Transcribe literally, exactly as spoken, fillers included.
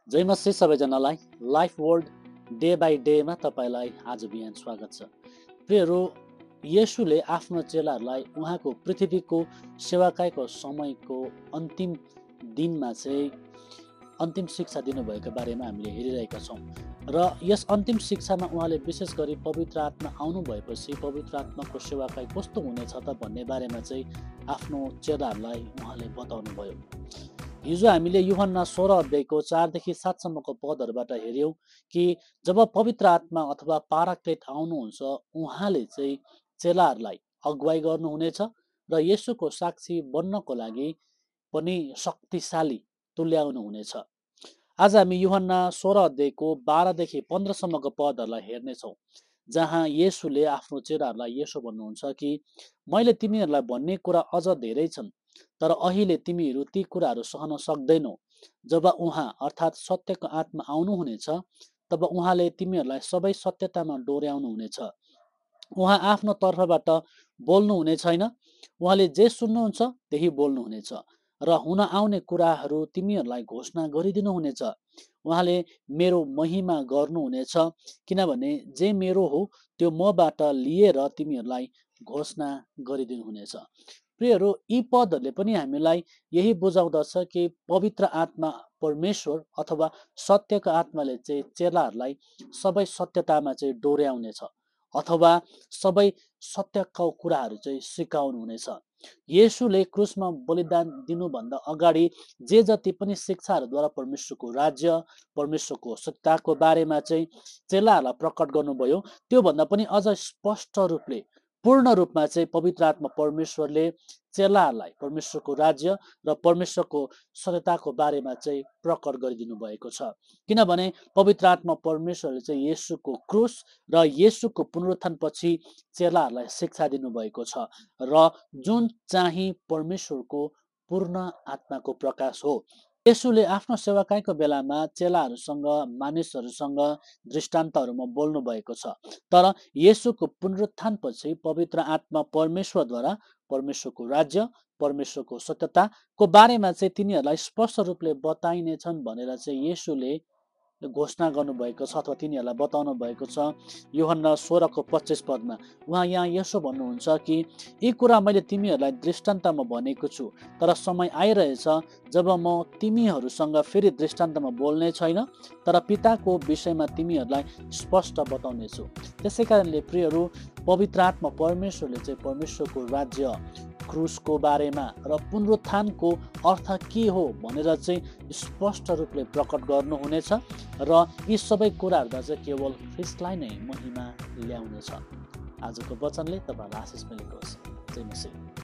जय मसी सबैजनालाई life world day by डेमा तपाईँलाई आज बिहान स्वागत छ। प्रियहरू, येशूले आफ्नो चेलाहरूलाई उहाँको पृथ्वीको सेवाकाईको समयको अन्तिम दिनमा चाहिँ अन्तिम शिक्षा दिनुभएको बारेमा हामीले हेरिरहेका छौँ र यस अन्तिम शिक्षामा उहाँले विशेष गरी पवित्र आत्मा आउनु भएपछि पवित्र आत्माको सेवाकाई कस्तो हुनेछ त भन्ने बारेमा चाहिँ आफ्नो चेलाहरूलाई उहाँले बताउनु भयो। हिजो हामीले यूहन्ना सोह्र अध्यायको चारदेखि सातसम्मको पदहरूबाट हेऱ्यौँ कि जब पवित्र आत्मा अथवा पाराक्लेट आउनुहुन्छ उहाँले चाहिँ चेलाहरूलाई अगुवाई गर्नुहुनेछ र येशूको साक्षी बन्नको लागि पनि शक्तिशाली तुल्याउनु हुनेछ। आज हामी यूहन्ना सोह्र अध्यायको बाह्रदेखि पन्ध्रसम्मको पदहरूलाई हेर्नेछौँ, जहाँ येशूले आफ्नो चेलाहरूलाई यसो भन्नुहुन्छ कि मैले तिमीहरूलाई भन्ने कुरा अझ धेरै छन्, तर अहिले तिमीहरू ती कुराहरू सहन सक्दैनौ। जब उहाँ अर्थात् सत्यको आत्मा आउनुहुनेछ तब उहाँले तिमीहरूलाई सबै सत्यतामा डोर्याउनु हुनेछ। उहाँ आफ्नो तर्फबाट बोल्नु हुने छैन, उहाँले जे सुन्नुहुन्छ त्यही बोल्नुहुनेछ र हुन आउने कुराहरू तिमीहरूलाई घोषणा गरिदिनु हुनेछ। उहाँले मेरो महिमा गर्नुहुनेछ, किनभने जे मेरो हो त्यो मबाट लिएर तिमीहरूलाई घोषणा गरिदिनु हुनेछ। प्रियहरू, यी पदहरूले पनि हामीलाई यही बुझाउँदछ कि पवित्र आत्मा परमेश्वर अथवा सत्यको आत्माले चाहिँ चेलाहरूलाई सबै सत्यतामा चाहिँ डोर्याउनेछ अथवा सबै सत्यको कुराहरू चाहिँ सिकाउनु हुनेछ। येशूले क्रुसमा बलिदान दिनुभन्दा अगाडि जे जति पनि शिक्षाहरूद्वारा परमेश्वरको राज्य परमेश्वरको सत्यताको बारेमा चाहिँ चेलाहरूलाई प्रकट गर्नुभयो, त्योभन्दा पनि अझ स्पष्ट रूपले पूर्ण रूपमा चाहिँ पवित्र आत्मा परमेश्वरले चेलाहरूलाई परमेश्वरको राज्य र परमेश्वरको सत्यताको बारेमा चाहिँ प्रकट गरिदिनु भएको छ। किनभने पवित्र आत्मा परमेश्वरले चाहिँ येशूको क्रुस र येशूको पुनरुत्थान पछि चेलाहरूलाई शिक्षा दिनुभएको छ र जुन चाहिँ परमेश्वरको पूर्ण आत्माको प्रकाश हो। येशूले आफ्नो सेवाकाईको बेलामा चेलाहरूसँग मानिसहरूसँग दृष्टान्तहरूमा बोल्नु भएको छ, तर येशूको पुनरुत्थान पछि पवित्र आत्मा परमेश्वरद्वारा परमेश्वरको राज्य परमेश्वरको सत्यताको बारेमा चाहिँ तिनीहरूलाई स्पष्ट रूपले बताइनेछन् भनेर चाहिँ येशूले घोषणा गर्नुभएको छ अथवा तिनीहरूलाई बताउनु भएको छ। यूहन्ना सोह्रको पच्चिस पदमा उहाँ यहाँ यसो भन्नुहुन्छ कि यी कुरा मैले तिमीहरूलाई दृष्टान्तमा भनेको छु, तर समय आइरहेछ जब म तिमीहरूसँग फेरि दृष्टान्तमा बोल्ने छैन, तर पिताको विषयमा तिमीहरूलाई स्पष्ट बताउनेछु। त्यसै कारणले प्रियहरू, पवित्र आत्मा परमेश्वरले चाहिँ परमेश्वरको राज्य क्रुसको बारेमा र पुनरुत्थानको अर्थ के हो भनेर चाहिँ स्पष्ट रूपले प्रकट गर्नुहुनेछ र यी सबै कुराहरूमा चाहिँ केवल ख्रीष्टलाई नै महिमा ल्याउनेछ। आजको वचनले तपाईँलाई आशिष मिलेको होस्। जय मसीह।